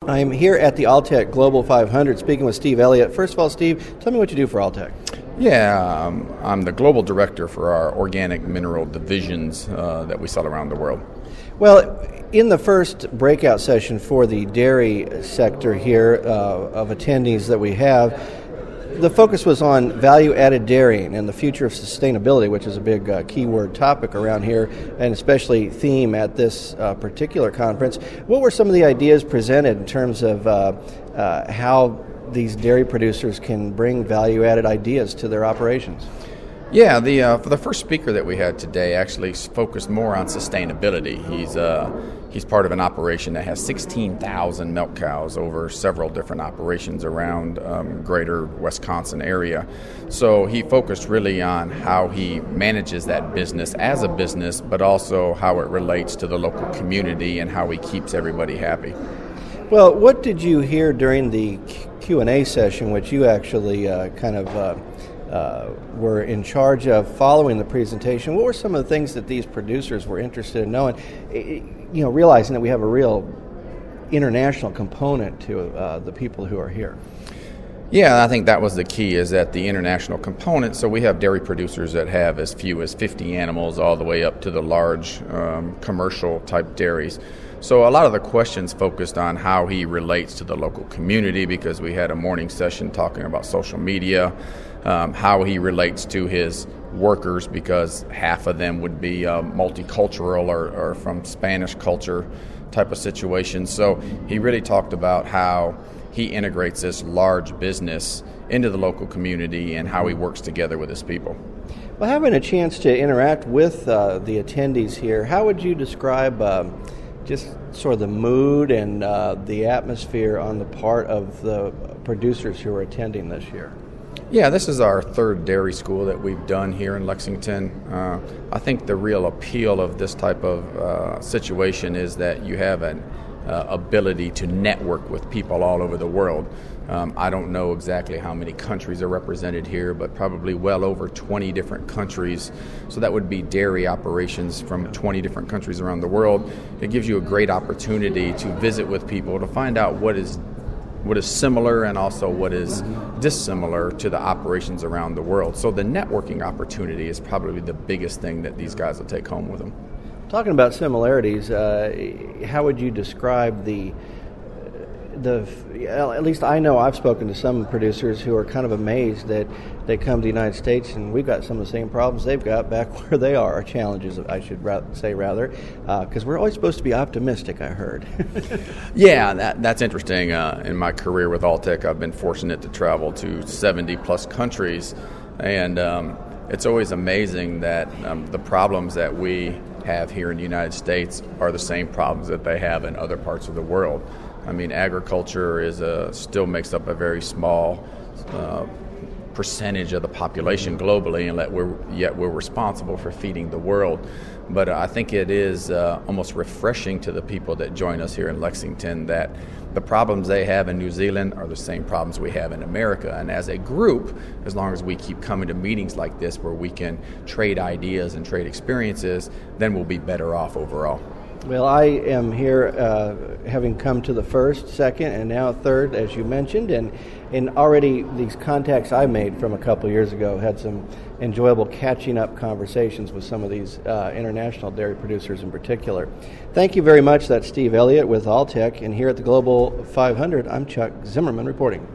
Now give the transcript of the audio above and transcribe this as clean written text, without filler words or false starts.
I'm here at the Alltech Global 500 speaking with Steve Elliott. First of all, Steve, tell me what you do for Alltech. Yeah, I'm the global director for our organic mineral divisions that we sell around the world. Well, in the first breakout session for the dairy sector here of attendees that we have, the focus was on value-added dairying and the future of sustainability, which is a big keyword topic around here, and especially theme at this particular conference. What were some of the ideas presented in terms of how these dairy producers can bring value-added ideas to their operations? Yeah, for the first speaker that we had today actually focused more on sustainability. He's part of an operation that has 16,000 milk cows over several different operations around greater Wisconsin area. So he focused really on how he manages that business as a business, but also how it relates to the local community and how he keeps everybody happy. Well, what did you hear during the Q&A session, which you actually were in charge of following the presentation? What were some of the things that these producers were interested in knowing, realizing that we have a real international component to the people who are here? Yeah, I think that was the key, is that the international component. So we have dairy producers that have as few as 50 animals all the way up to the large commercial type dairies. So a lot of the questions focused on how he relates to the local community, because we had a morning session talking about social media, how he relates to his workers, because half of them would be multicultural or from Spanish culture type of situation. So he really talked about how he integrates this large business into the local community and how he works together with his people. Well, having a chance to interact with the attendees here, how would you describe just sort of the mood and the atmosphere on the part of the producers who are attending this year? Yeah, this is our third dairy school that we've done here in Lexington. I think the real appeal of this type of situation is that you have an ability to network with people all over the world. I don't know exactly how many countries are represented here, but probably well over 20 different countries. So that would be dairy operations from 20 different countries around the world. It gives you a great opportunity to visit with people, to find out what is similar and also what is dissimilar to the operations around the world. So the networking opportunity is probably the biggest thing that these guys will take home with them. Talking about similarities, how would you describe at least I know I've spoken to some producers who are kind of amazed that they come to the United States and we've got some of the same problems they've got back where they are, or challenges, I should say rather, because we're always supposed to be optimistic, I heard. Yeah, that's interesting. In my career with Alltech, I've been fortunate to travel to 70 plus countries, and it's always amazing that the problems that we have here in the United States are the same problems that they have in other parts of the world. I mean, agriculture still makes up a very small percentage of the population globally, and yet we're responsible for feeding the world. But I think it is almost refreshing to the people that join us here in Lexington that the problems they have in New Zealand are the same problems we have in America. And as a group, as long as we keep coming to meetings like this where we can trade ideas and trade experiences, then we'll be better off overall. Well, I am here having come to the first, second, and now third, as you mentioned, and already these contacts I made from a couple of years ago had some enjoyable catching up conversations with some of these international dairy producers in particular. Thank you very much. That's Steve Elliott with Alltech, and here at the Global 500, I'm Chuck Zimmerman reporting.